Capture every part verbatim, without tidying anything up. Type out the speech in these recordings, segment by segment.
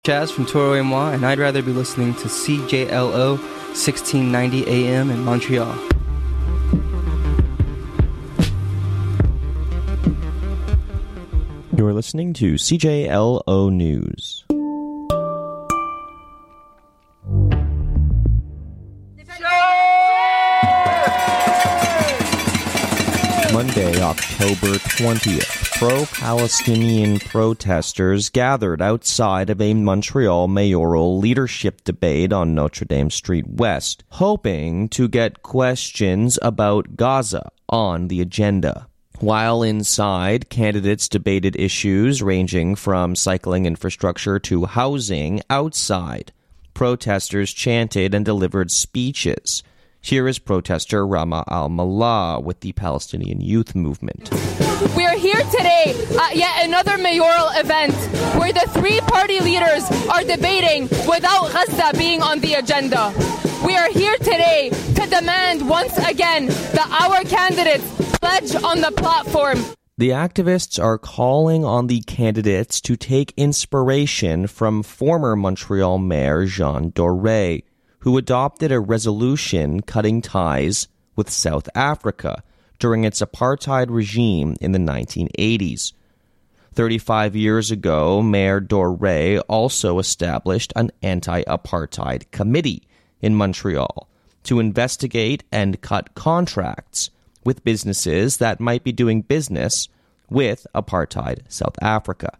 Chaz from Toro et Moi, and I'd rather be listening to C J L O sixteen ninety A M in Montreal. You're listening to C J L O News. Monday, October twentieth, pro-Palestinian protesters gathered outside of a Montreal mayoral leadership debate on Notre Dame Street West, hoping to get questions about Gaza on the agenda. While inside, candidates debated issues ranging from cycling infrastructure to housing outside. Protesters chanted and delivered speeches. Here is protester Rama Al-Mallah with the Palestinian Youth Movement. We are here today at yet another mayoral event where the three party leaders are debating without Gaza being on the agenda. We are here today to demand once again that our candidates pledge on the platform. The activists are calling on the candidates to take inspiration from former Montreal Mayor Jean Doré, who adopted a resolution cutting ties with South Africa during its apartheid regime in the nineteen eighties. thirty-five years ago, Mayor Doré also established an anti-apartheid committee in Montreal to investigate and cut contracts with businesses that might be doing business with apartheid South Africa.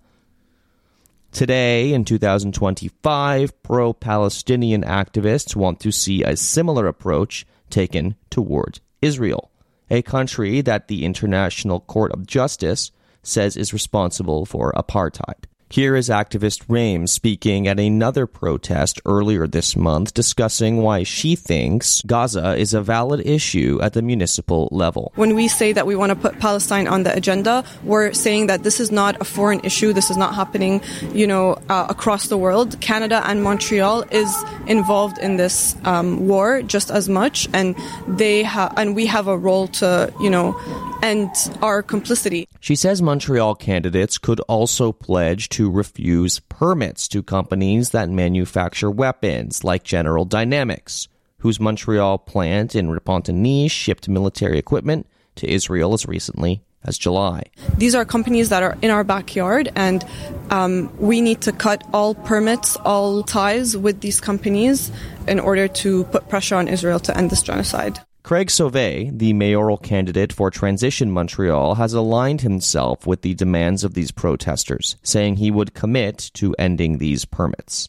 Today, in two thousand twenty-five, pro-Palestinian activists want to see a similar approach taken towards Israel, a country that the International Court of Justice says is responsible for apartheid. Here is activist Raim speaking at another protest earlier this month, discussing why she thinks Gaza is a valid issue at the municipal level. When we say that we want to put Palestine on the agenda, we're saying that this is not a foreign issue. This is not happening, you know, uh, across the world. Canada and Montreal is involved in this um, war just as much, and they ha- and we have a role to, you know, end our complicity. She says Montreal candidates could also pledge to refuse permits to companies that manufacture weapons, like General Dynamics, whose Montreal plant in Repentigny shipped military equipment to Israel as recently as July. These are companies that are in our backyard, and um, we need to cut all permits, all ties with these companies in order to put pressure on Israel to end this genocide. Craig Sauvé, the mayoral candidate for Transition Montreal, has aligned himself with the demands of these protesters, saying he would commit to ending these permits.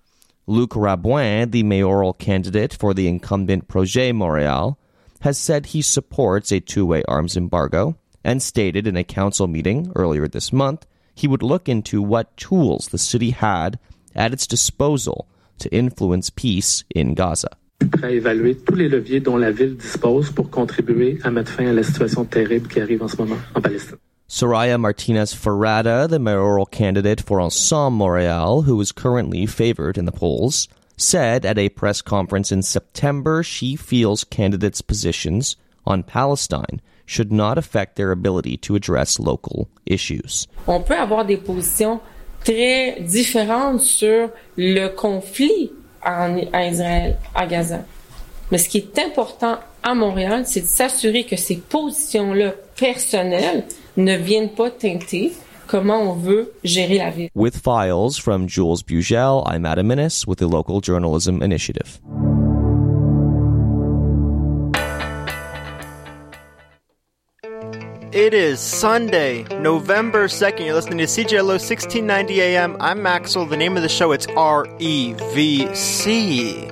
Luc Rabouin, the mayoral candidate for the incumbent Projet Montréal, has said he supports a two-way arms embargo and stated in a council meeting earlier this month he would look into what tools the city had at its disposal to influence peace in Gaza. À évaluer tous les leviers dont la ville dispose pour contribuer à mettre fin à la situation terrible qui arrive en ce moment en Palestine. Soraya Martinez-Ferrada, the mayoral candidate for Ensemble Montréal, who is currently favored in the polls, said at a press conference in September she feels candidates' positions on Palestine should not affect their ability to address local issues. On peut avoir des positions très différentes sur le conflit en Israël, à Gaza. Mais ce qui est important à Montréal, c'est de s'assurer que ces positions-là personnelles ne viennent pas teinter comment on veut gérer la ville. With files from Jules Bugel, I'm Adam Minnis with the Local Journalism Initiative. It is Sunday, November second. You're listening to C J L O sixteen ninety A M. I'm Maxwell. The name of the show, it's R E V C.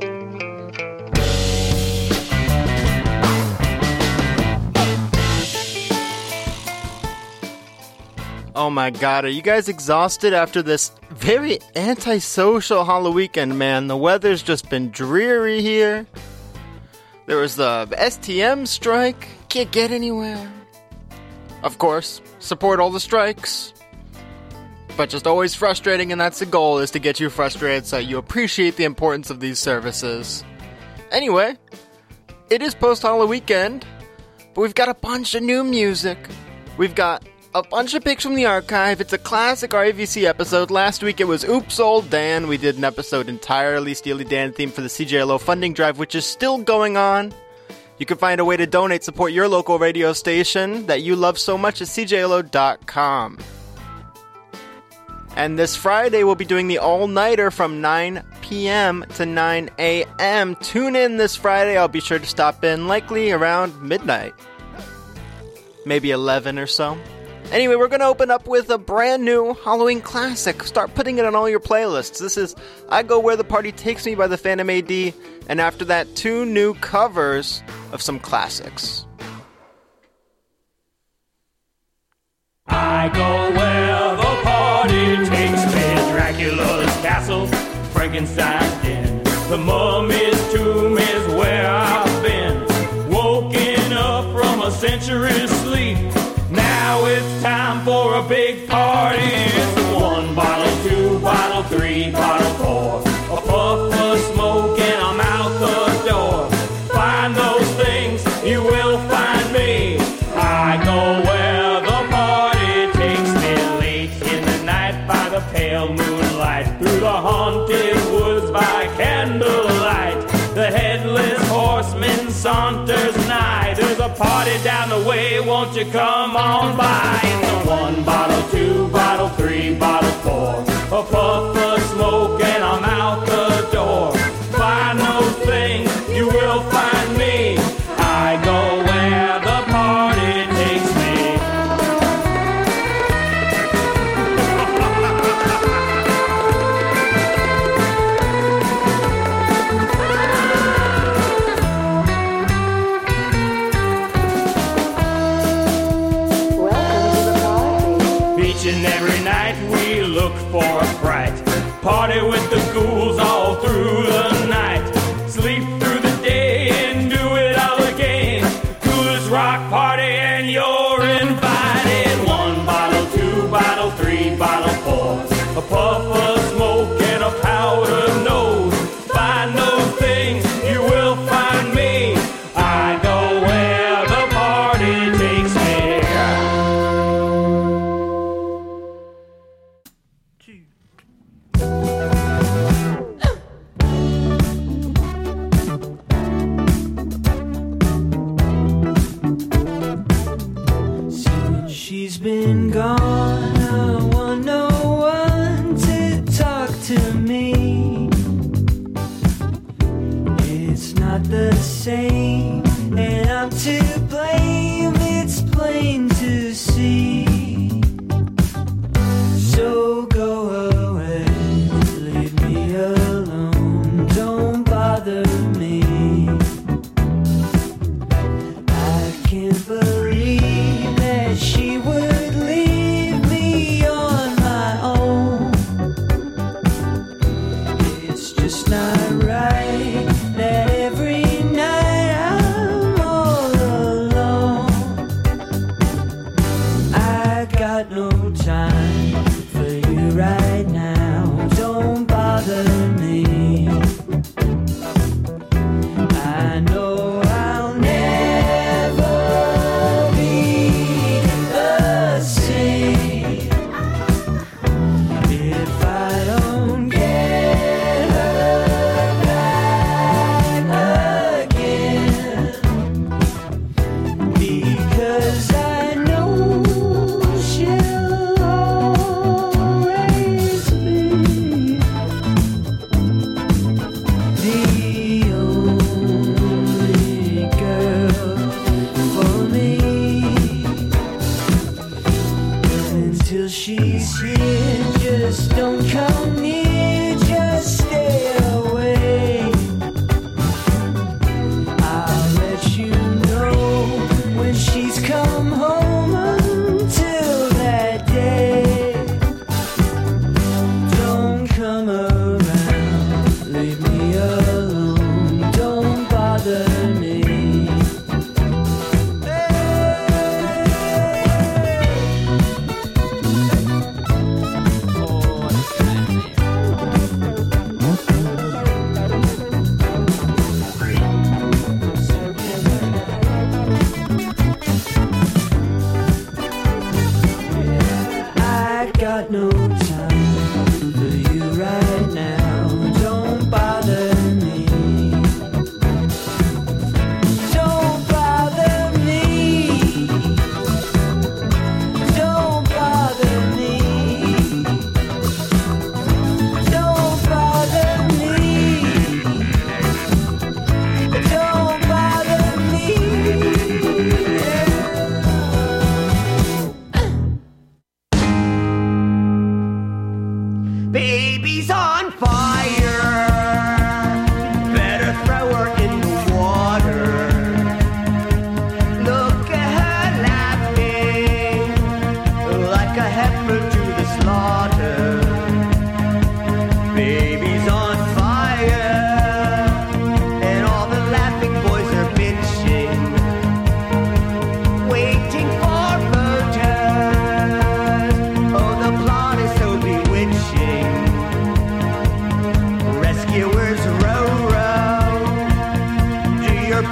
Oh my god, are you guys exhausted after this very antisocial Halloween weekend, man? The weather's just been dreary here. There was the S T M strike. Can't get anywhere. Of course, support all the strikes. But just always frustrating, and that's the goal, is to get you frustrated so you appreciate the importance of these services. Anyway, it is post-Halloween weekend, but we've got a bunch of new music. We've got a bunch of picks from the archive. It's a classic R A V C episode. Last week it was Oops Old Dan. We did an episode entirely Steely Dan themed for the C J L O funding drive, which is still going on. You can find a way to donate, support your local radio station that you love so much at C J L O dot com. And this Friday, we'll be doing the all-nighter from nine p.m. to nine a.m. Tune in this Friday. I'll be sure to stop in, likely around midnight. Maybe eleven or so. Anyway, we're going to open up with a brand new Halloween classic. Start putting it on all your playlists. This is I Go Where the Party Takes Me by the Phantom A D. And after that, two new covers of some classics. I go where the party takes me. Dracula's castle, Frankenstein's den. The mummy's tomb is where I've been. Woken up from a century's sleep. Now it's time for a big party. It's one bottle, two bottle, three bottle, four. A puff of smoke and I'm out the door. Find those things, you will find me. I go where the party takes me. Late in the night by the pale moonlight. Through the haunted woods by candlelight. The headless horseman saunters nigh. There's a party down the way, won't you come on by? It's a one bottle, two bottle, three bottle, four. A puff of smoke and I'm out the door. Find those things, you will find me. I go where the party takes me. Each and every night we look for a fright. Party with the ghouls all through the night. Sleep through the day and do it all again. Coolest rock party and you're invited. One bottle, two bottle, three bottle, four. A puff of smoke and a powder nose. Find those things, you will find me. I go where the party takes me. She's been gone, I want no one to talk to me. It's not the same, and I'm to blame, it's plain to see. So go away, leave me alone, don't bother me. I can't believe that she would leave me on my own. It's just not right that every night I'm all alone. I got no time for you right now, don't bother me.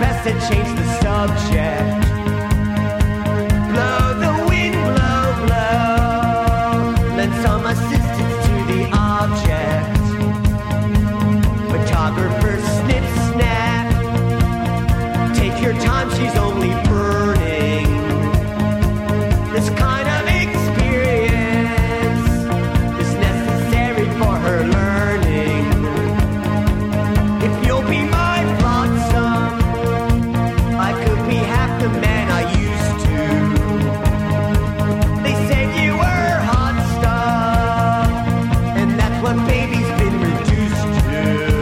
best to change the subject. Blow the wind, blow, blow. Lend some assistance to the object. Photographer, snip, snap. Take your time, she's only burning. This kind of experience is necessary for her learning. If you'll be my flotsam, I could be half the man I used to. They said you were hot stuff, and that's what baby's been reduced to.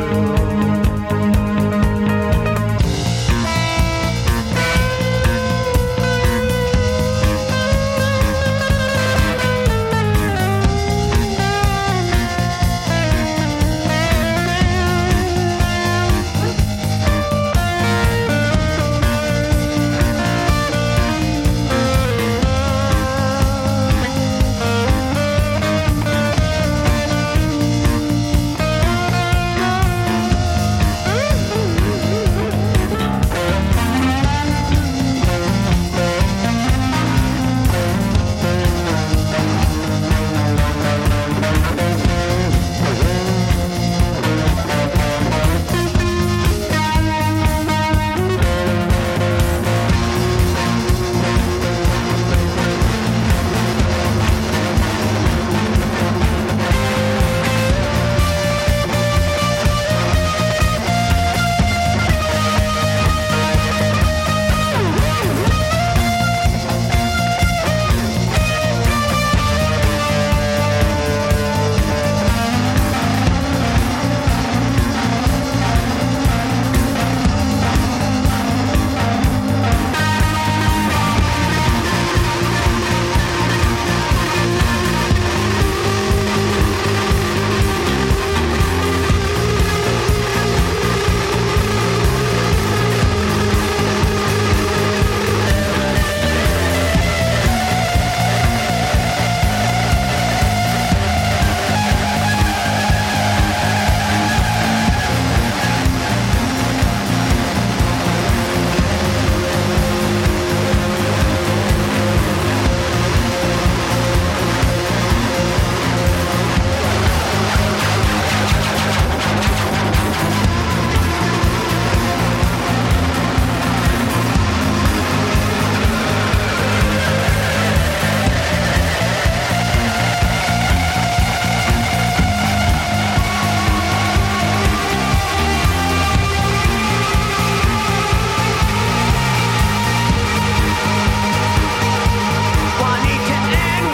Juanita and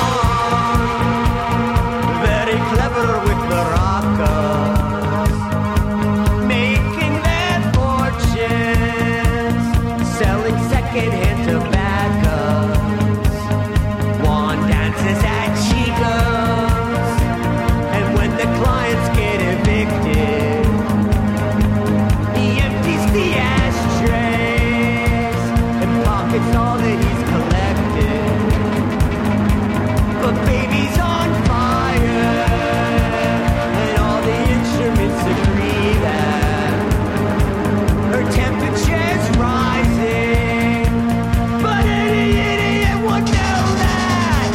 Juan, very clever with maracas, making their fortunes, selling secondhand tobaccos. Juan dances at Chico's, and when the clients get evicted, he empties the ashtrays and pockets all that he's collected. But baby's on fire, and all the instruments agree that her temperature's rising. But any idiot would know that.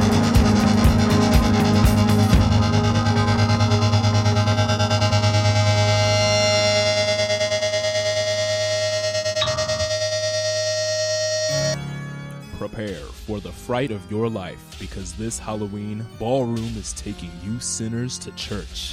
Prepare for the fright of your life, because this Halloween, Ballroom is taking you sinners to church.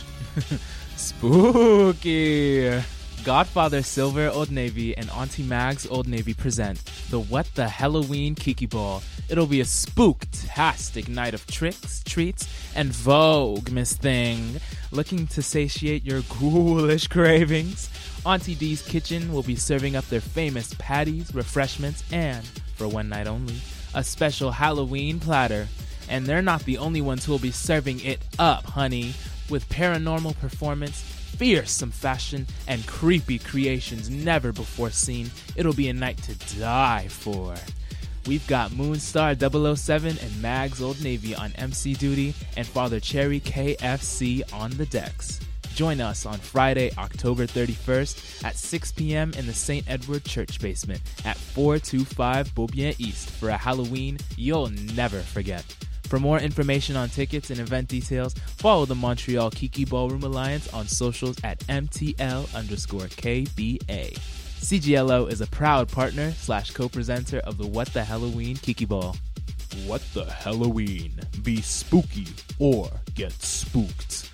Spooky! Godfather Silver Old Navy and Auntie Mag's Old Navy present the What the Halloween Kiki Ball. It'll be a spooktastic night of tricks, treats, and vogue, Miss Thing. Looking to satiate your ghoulish cravings? Auntie D's Kitchen will be serving up their famous patties, refreshments, and, for one night only, a special Halloween platter. And they're not the only ones who will be serving it up, honey. With paranormal performance, fearsome fashion, and creepy creations never before seen, it'll be a night to die for. We've got Moonstar double oh seven and Mags Old Navy on M C duty, and Father Cherry K F C on the decks. Join us on Friday, October thirty-first at six p.m. in the Saint Edward Church basement at four twenty-five Beaubien East for a Halloween you'll never forget. For more information on tickets and event details, follow the Montreal Kiki Ballroom Alliance on socials at M T L underscore K B A. C G L O is a proud partner slash co-presenter of the What the Halloween Kiki Ball. What the Halloween? Be spooky or get spooked.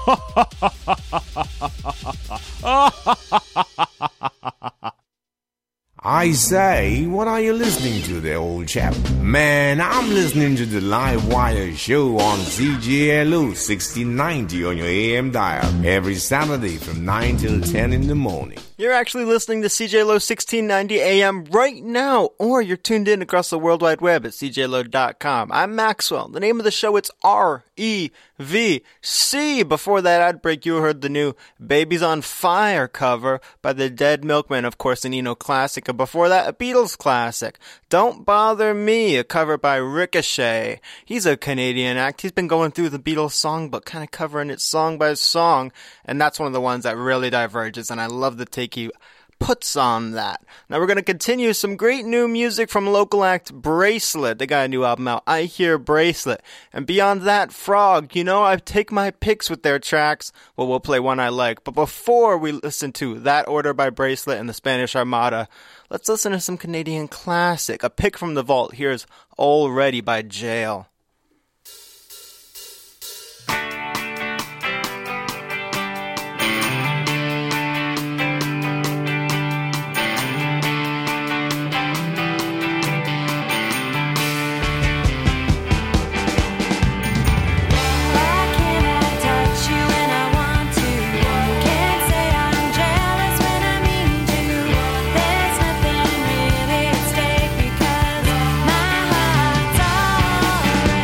I say, what are you listening to there, old chap? Man, I'm listening to the Live Wire show on C J L O sixteen ninety on your A M dial every Saturday from nine till ten in the morning. You're actually listening to C J L O sixteen ninety A M right now, or you're tuned in across the World Wide Web at C J L O dot com. I'm Maxwell. The name of the show, it's R E V C. Before that ad break, you heard the new Babies on Fire cover by the Dead Milkmen, of course, an Eno classic. And before that, a Beatles classic, Don't Bother Me, a cover by Ricochet. He's a Canadian act. He's been going through the Beatles songbook, kind of covering it song by song, and that's one of the ones that really diverges, and I love the take he puts on that. Now we're going to continue some great new music from local act Bracelet. They got a new album out, I Hear Bracelet. And beyond that, Frog. You know, I take my picks with their tracks. Well, we'll play one I like. But before we listen to That Order by Bracelet and the Spanish Armada, let's listen to some Canadian classic. A pick from the vault. Here's Already by Jail. There's nothing really at stake because my heart's already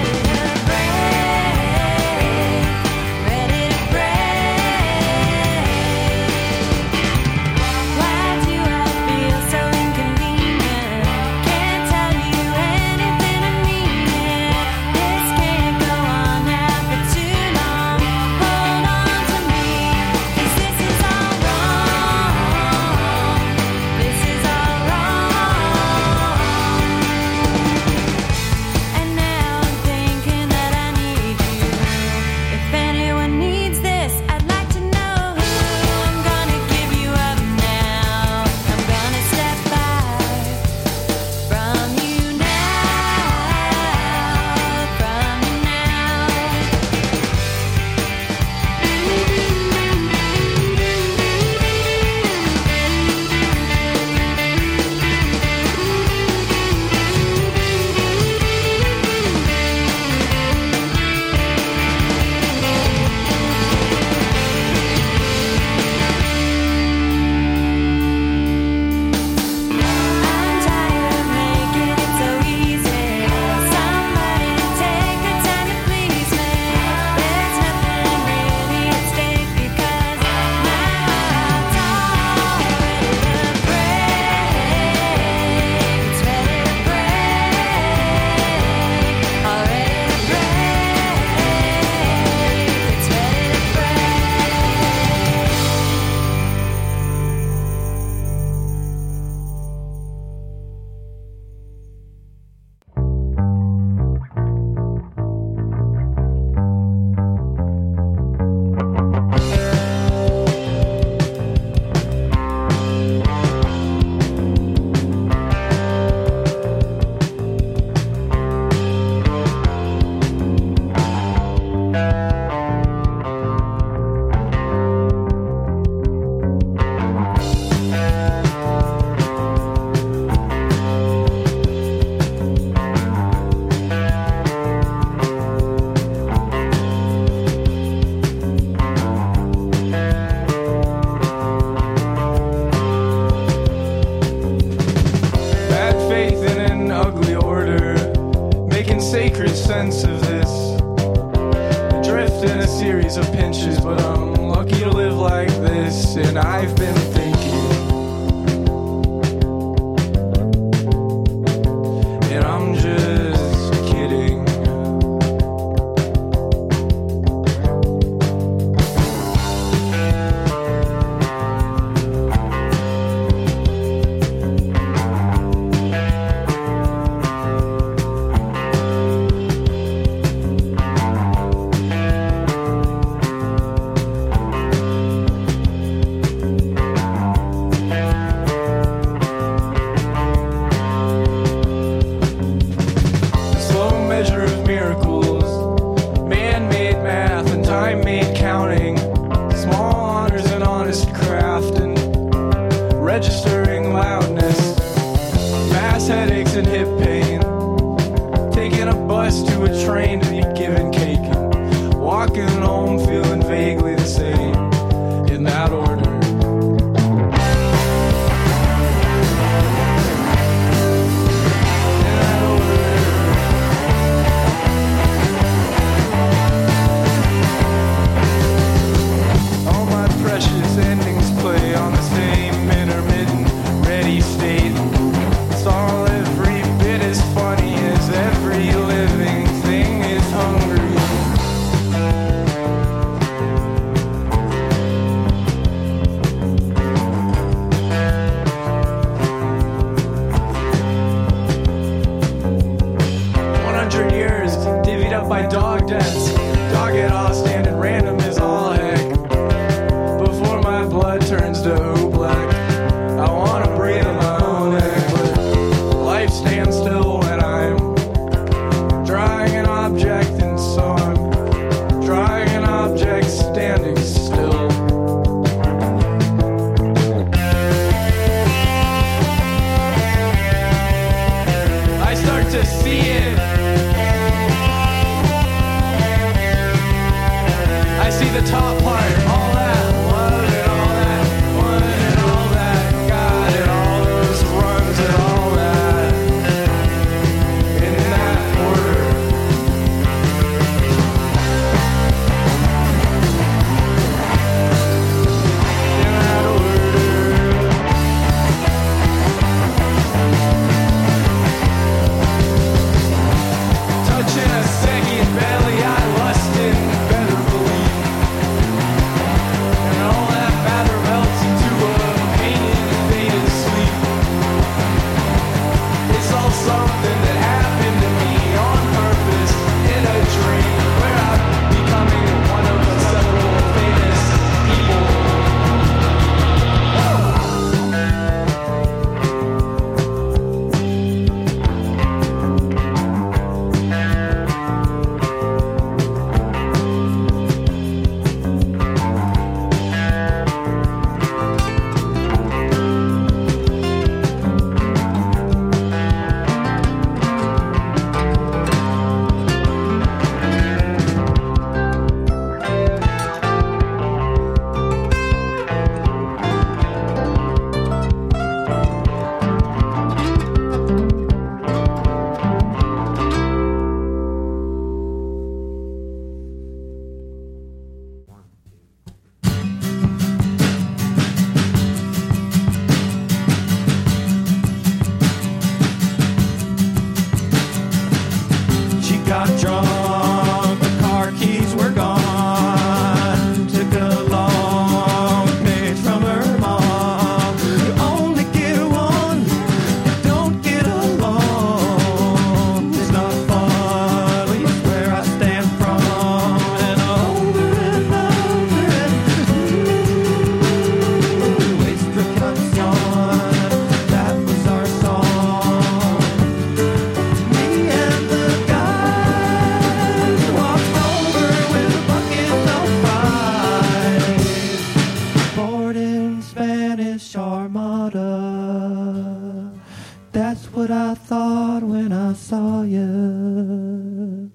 what I thought when I saw you.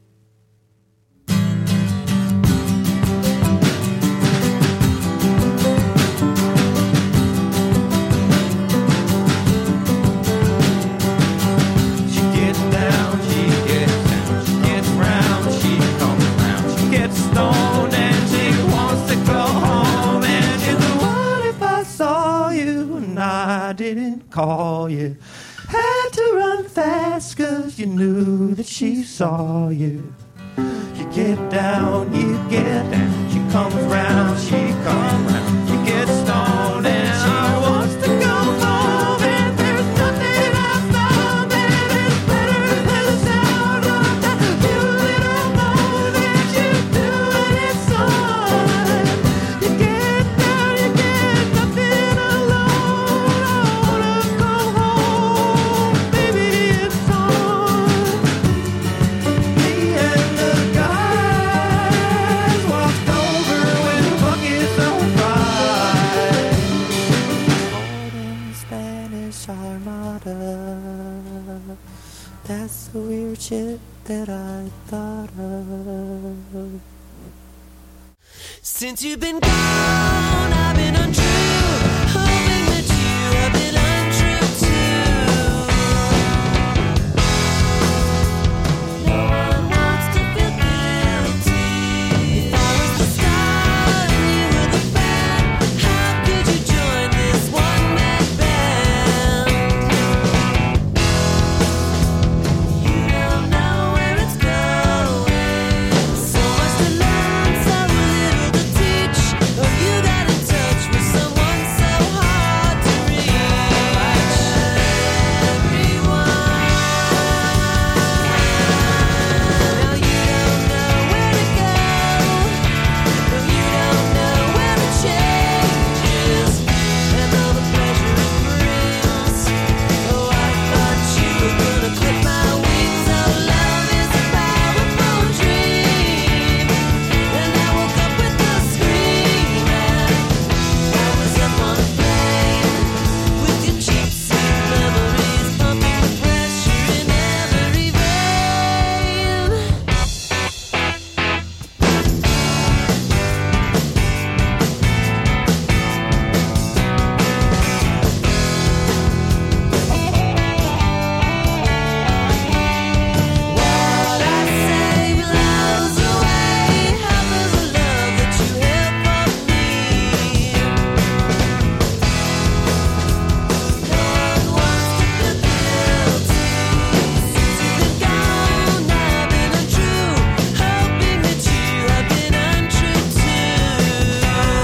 Stoned and she wants to go home. And she said, what if I saw you and I didn't call you? Had to run fast cause you knew that she saw you. You get down, you get down. She comes round, she comes round. You get stoned and she wants to go home. And there's nothing I found that is better than the sound of that cute little moan that you do when it's on. You get down, you get nothing alone. I wanna go home, baby, it's on. Me and the guys walked over with buckets of pride. Golden Spanish Armada. That's the weird shit that I thought of. Since you've been gone, I've been untrue, hoping that you have been untrue too. No one wants to feel guilty. If I was the star and you were the band, how could you join this one-man band? You don't know where it's going. So much to learn, so little to teach. Oh, you got in touch with someone so hard to reach. Everyone. Now you don't know where to go. No, you don't know where to change is. And all the pleasure it brings. Oh, I thought you were gonna clip my wings. Oh, love is a powerful dream. And I woke up with a scream. I was up on a plane with your cheeks and memories pumping the pressure in every vein. What I say blows away half of the love that you have for me. No one wants to feel guilty. Since you've been gone, I've been untrue, hoping that you have been untrue too.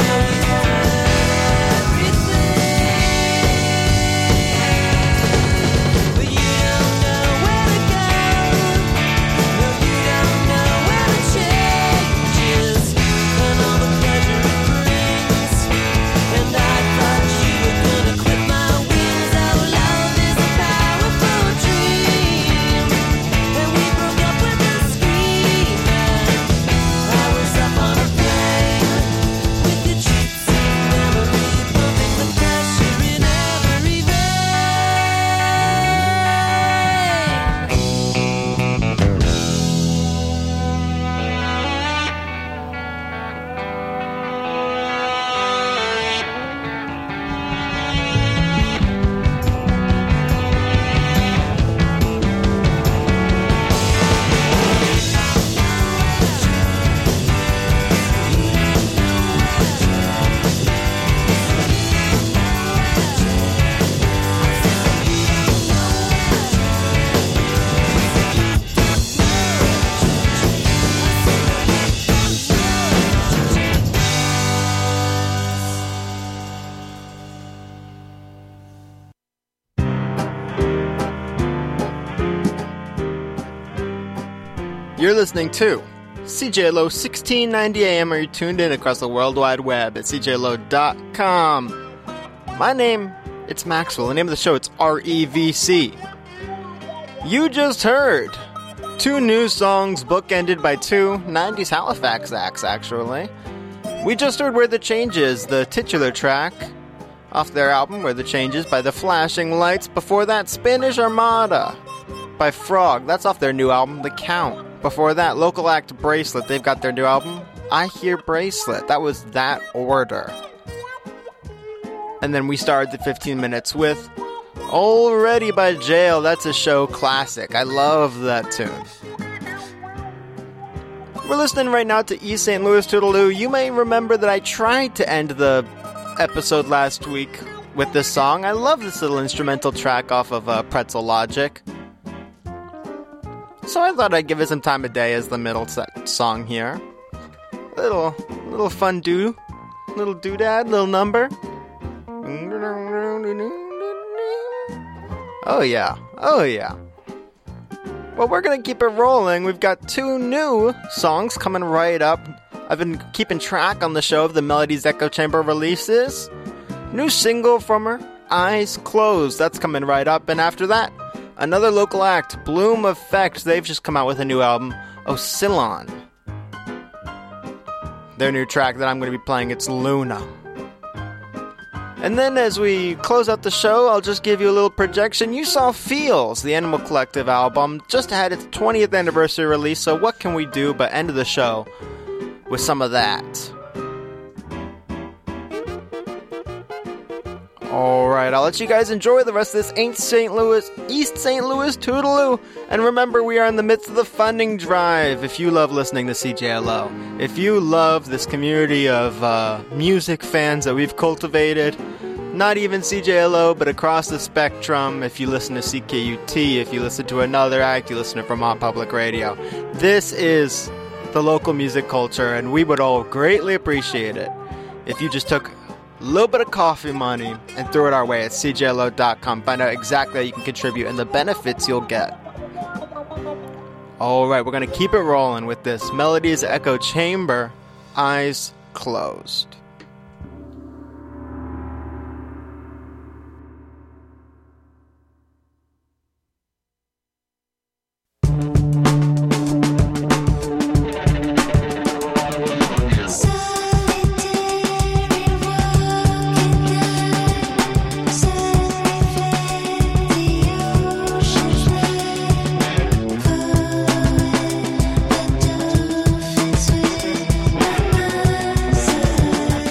Everything, but you don't know where to go. No, you don't know where to change is, and all the pleasure it brings. And I thought you were gonna clip my wings. Oh, love is a powerful dream. And we broke up with a scream. I was up on a plane with your cheeks and memory pumping the pressure in every vein. You're listening to C J L O sixteen ninety A M, or you're tuned in across the World Wide Web at C J L O dot com. My name, it's Maxwell. The name of the show, it's R E V C. You just heard two new songs bookended by two nineties Halifax acts, actually. We just heard Where the Change Is, the titular track off their album Where the Changes by The Flashing Lights. Before that, Spanish Armada by Frog. That's off their new album, The Count. Before that, local act Bracelet. They've got their new album, I Hear Bracelet. That was that order. And then we started the fifteen minutes with Already by Jail. That's a show classic. I love that tune. We're listening right now to East Saint Louis Toodaloo. You may remember that I tried to end the episode last week with this song. I love this little instrumental track off of uh, Pretzel Logic. So I thought I'd give it some time of day as the middle set song here. Little, little fun do, little doodad, little number. Oh yeah, oh yeah. Well, we're gonna keep it rolling. We've got two new songs coming right up. I've been keeping track on the show of the Melodies Echo Chamber releases. New single from her, Eyes Closed. That's coming right up. And after that, another local act, Bloom Effect. They've just come out with a new album, Oscillon. Their new track that I'm going to be playing, it's Luna. And then as we close out the show, I'll just give you a little projection. You saw Feels, the Animal Collective album, just had its twentieth anniversary release, so what can we do but end the show with some of that? Alright, I'll let you guys enjoy the rest of this Ain't Saint Louis, East Saint Louis Toodaloo. And remember, we are in the midst of the funding drive. If you love listening to C J L O, if you love this community of uh, music fans that we've cultivated, not even C J L O, but across the spectrum, if you listen to C K U T, if you listen to another act, you listen to Vermont Public Radio, this is the local music culture, and we would all greatly appreciate it if you just took a little bit of coffee money and throw it our way at C J L O dot com. Find out exactly how you can contribute and the benefits you'll get. Alright, we're going to keep it rolling with this Melodies Echo Chamber, Eyes Closed. Thank you.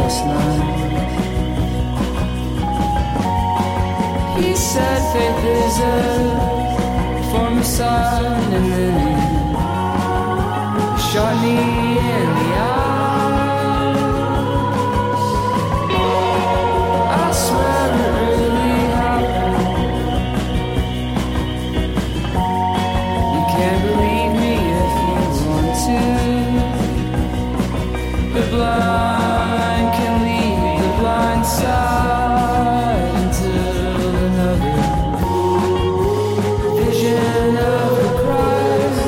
last night. He said faith is a form of sun, and then he shot me in the eye. I swear it really happened. You can't believe me if you want to. The blind can lead the blind side until another vision of the Christ.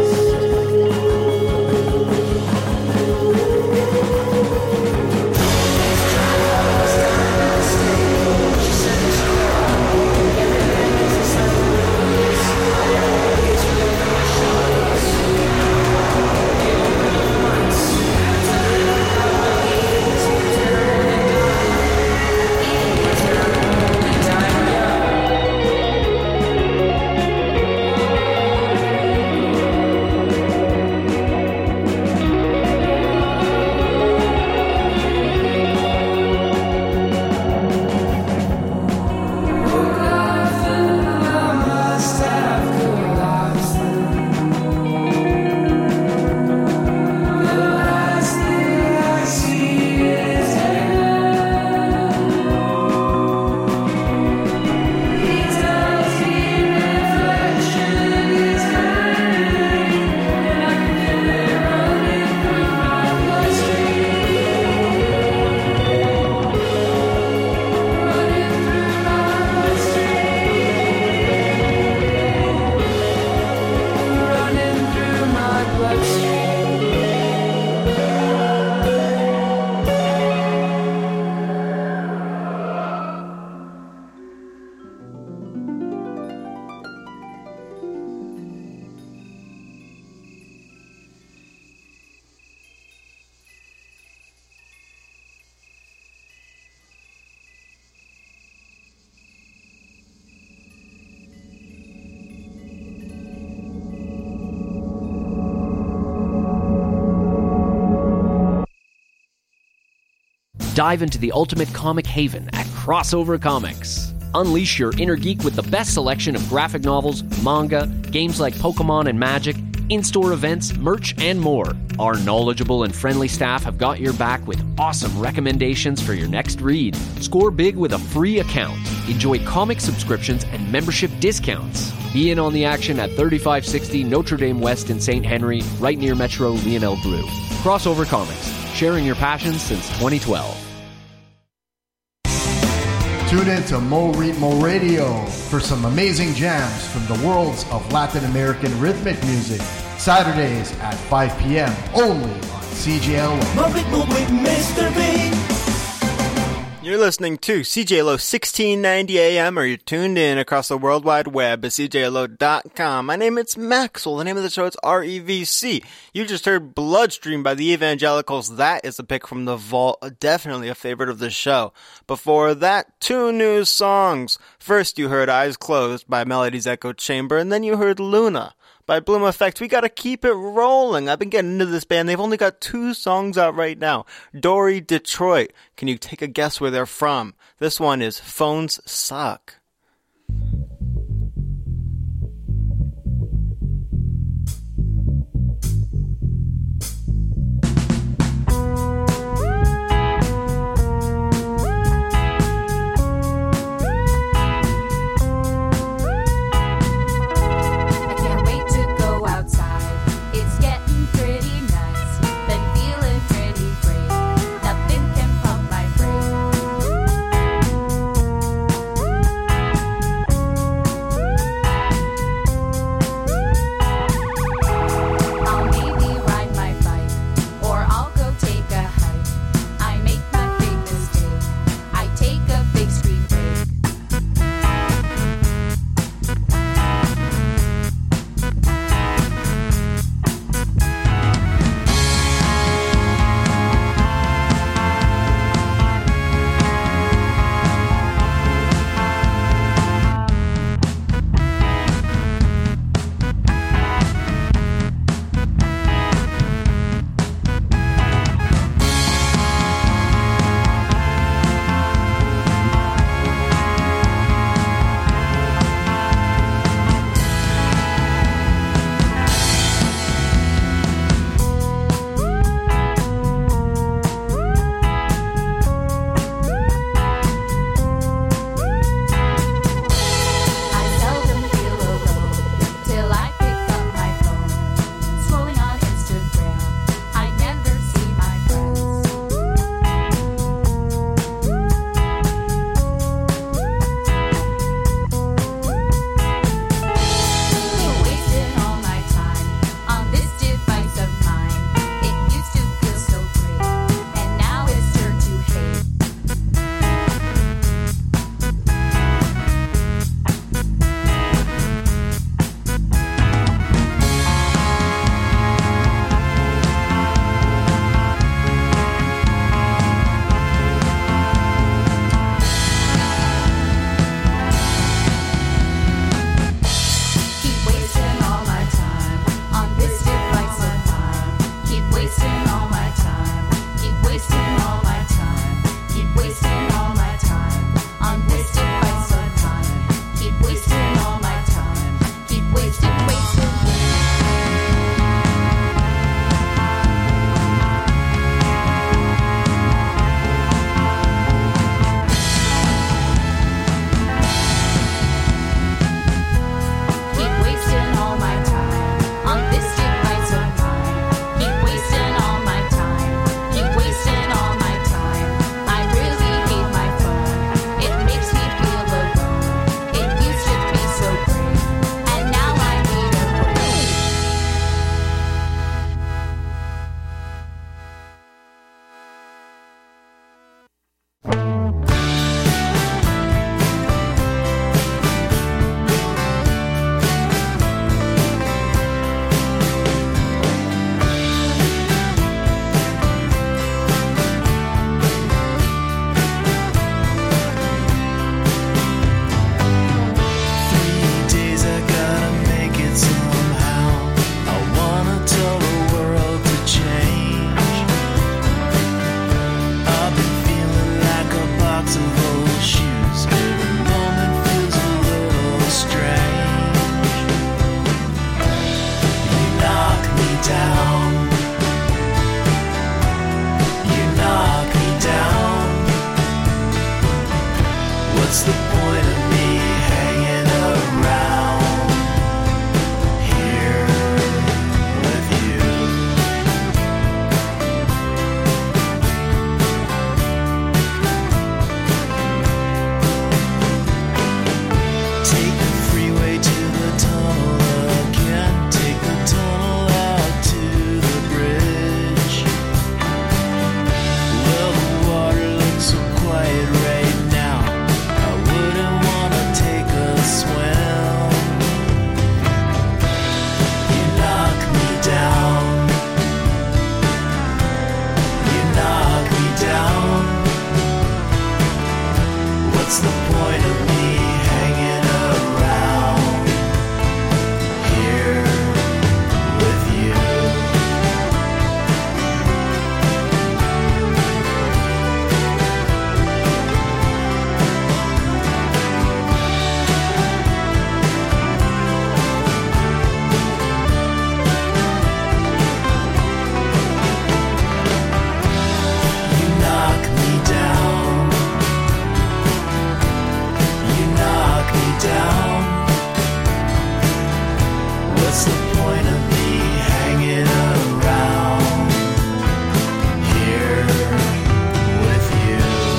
Dive into the ultimate comic haven at Crossover Comics. Unleash your inner geek with the best selection of graphic novels, manga, games like Pokemon and Magic, in-store events, merch, and more. Our knowledgeable and friendly staff have got your back with awesome recommendations for your next read. Score big with a free account. Enjoy comic subscriptions and membership discounts. Be in on the action at thirty-five sixty Notre Dame West in Saint Henry, right near Metro Lionel Bleu. Crossover Comics, sharing your passion since twenty twelve. Tune in to Mo Ritmo Radio for some amazing jams from the worlds of Latin American rhythmic music. Saturdays at five p.m. only on C J L O. Mo Ritmo with Mister B. You're listening to C J L O sixteen ninety A M, or you're tuned in across the World Wide Web at C J L O dot com. My name is Maxwell. The name of the show is R E V C. You just heard Bloodstream by the Evangelicals. That is a pick from the vault. Definitely a favorite of the show. Before that, two new songs. First, you heard Eyes Closed by Melody's Echo Chamber, and then you heard Luna by Bloom Effect. We gotta keep it rolling. I've been getting into this band. They've only got two songs out right now. Dory, Detroit. Can you take a guess where they're from? This one is Phones Suck. Nothing can pump my brain. What's the point of me hanging around here with you? Take the freeway to the tunnel again. Take the tunnel out to the bridge. Well, the water looks so quiet right now. I wouldn't wanna take a swim. You knock me down. You knock me down. What's the point of me hanging around here with you? You knock me down. You knock me down. What's the point of me hanging around here with you?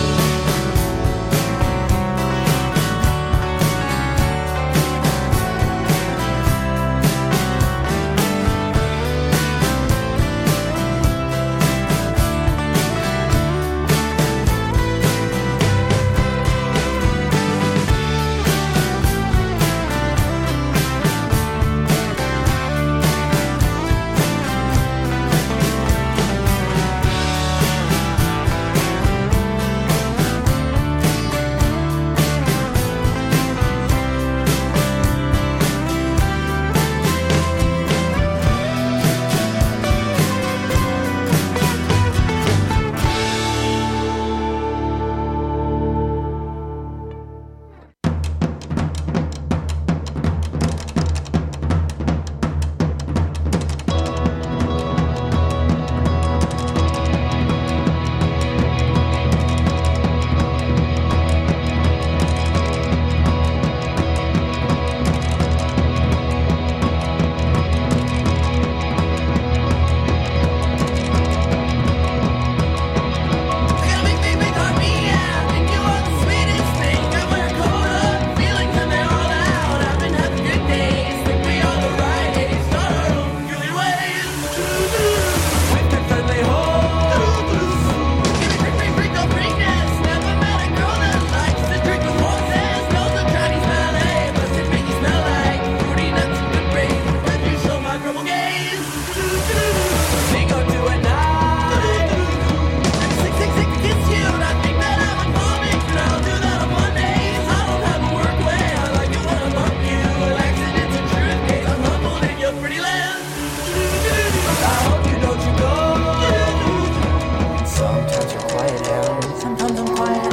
Sometimes you're quiet, Aaron. Sometimes I'm quiet.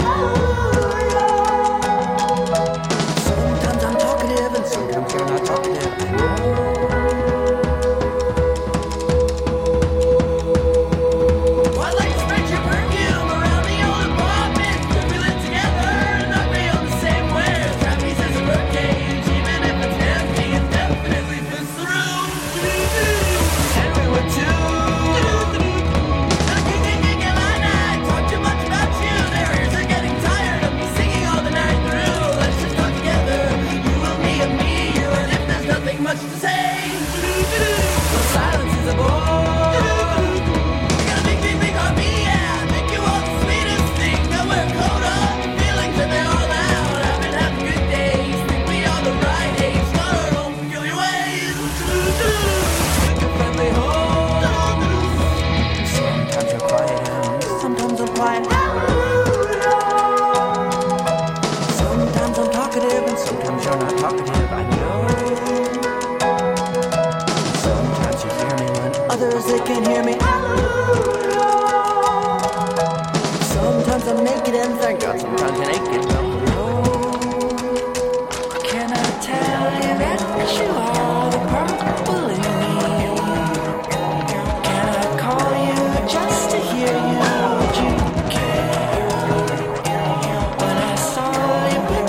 Sometimes I'm talkative, and sometimes you're not talkative. I know. I'd like to spread your perfume around the old apartment. We live together, not be on the same way. Trapeze is a birdcage, even if it's empty, it definitely fits the room. And we were two. Talk too much about you. Their ears are getting tired of me singing all the night through. Let's just talk together. You will me and me. You and if there's nothing much to say. Well, silence is a bore. You're gonna make me big on me, yeah. Make you all the sweetest thing. I wear a coat on. Feelings and they're all out. I've been having good days. Think we are the right age. Got our own peculiar ways. Like a friendly home. Sometimes you're quiet, Aaron. Sometimes I'm quiet. Sometimes I'm talkative, and sometimes you're not talkative. I know. Sometimes you hear me when others they can't hear me. Sometimes I'm naked, and thank God sometimes you're naked. Can I tell you that you are the purple in me? Can I call you just to hear you? Would you care? When I saw you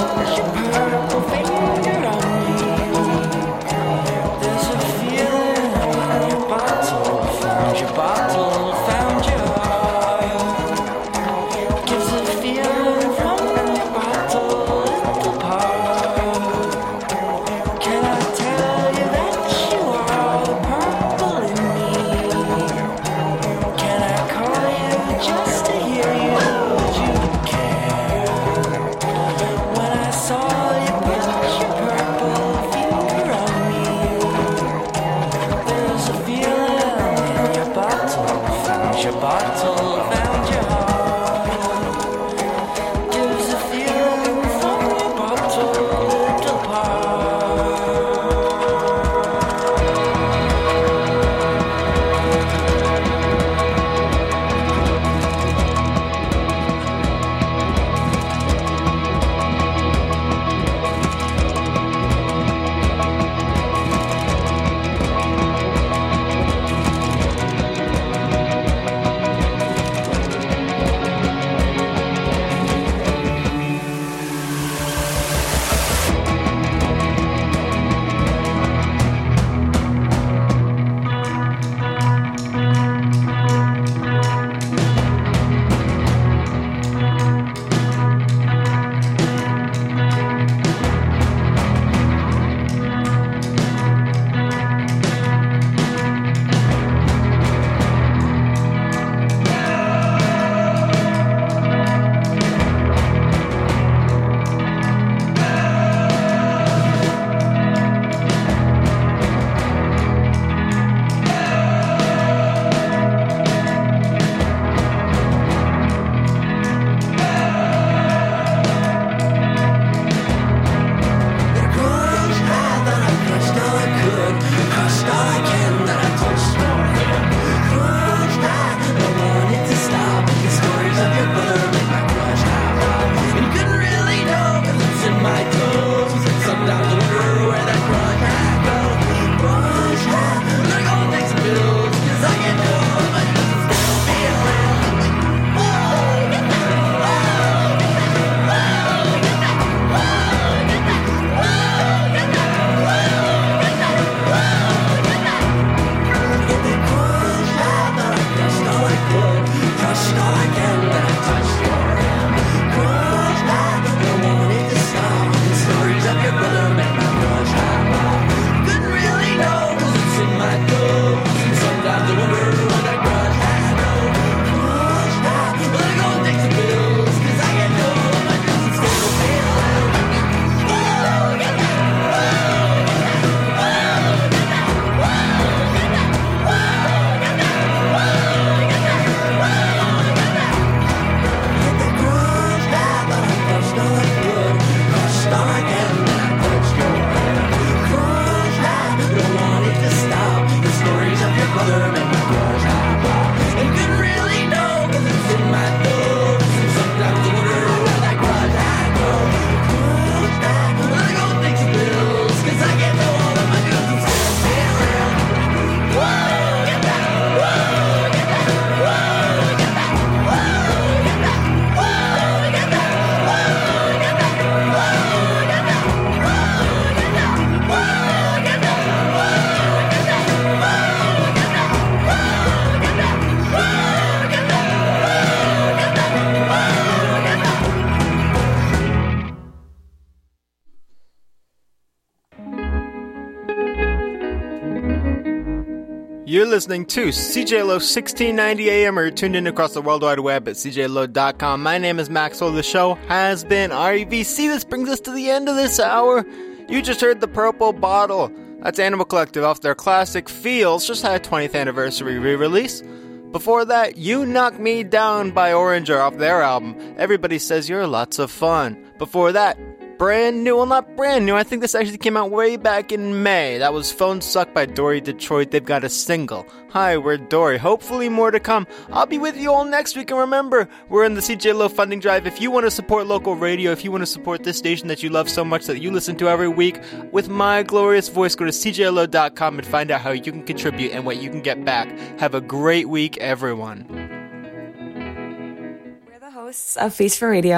You're listening to C J L O sixteen ninety A M, or you're tuned in across the World Wide Web at C J L O dot com. My name is Maxwell. The show has been R E V C. This brings us to the end of this hour. You just heard The Purple Bottle. That's Animal Collective off their classic Feels. Just had a twentieth anniversary re-release. Before that, You Knock Me Down by Oranger off their album Everybody Says You're Lots of Fun. Before that, brand new, well not brand new, I think this actually came out way back in May. That was Phone Suck by Dory Detroit. They've got a single. Hi, we're Dory. Hopefully more to come. I'll be with you all next week, and remember, we're in the C J L O funding drive. If you want to support local radio, if you want to support this station that you love so much that you listen to every week, with my glorious voice, go to C J L O dot com and find out how you can contribute and what you can get back. Have a great week, everyone. We're the hosts of Face for Radio.